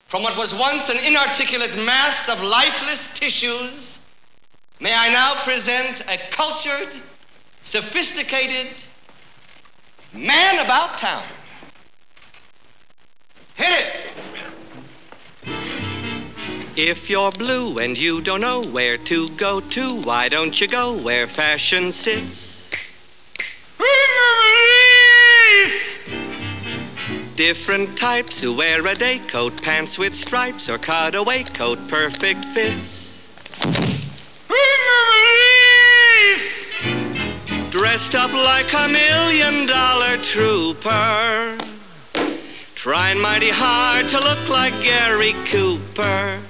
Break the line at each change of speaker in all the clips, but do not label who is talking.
From what was once an inarticulate mass of lifeless tissues, may I now present a cultured, sophisticated man about town. Hit it! If you're blue and you don't know where to go to, why don't you go where fashion sits? Different types who wear a day coat, pants with stripes, or cutaway coat, perfect fits. Dressed up like $1 million trooper, trying mighty hard to look like Gary Cooper.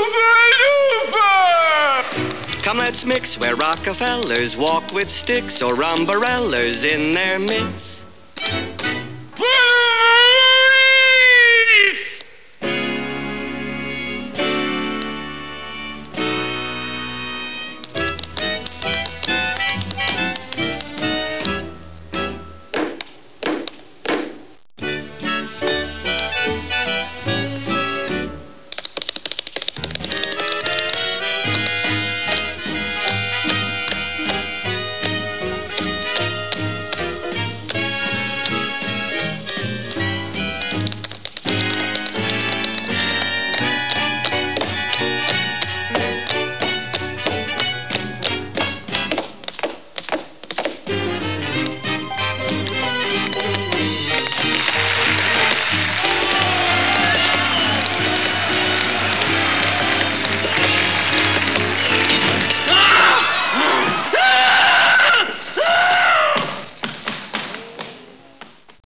Come, let's mix where Rockefellers walk with sticks or umbrellas in their midst.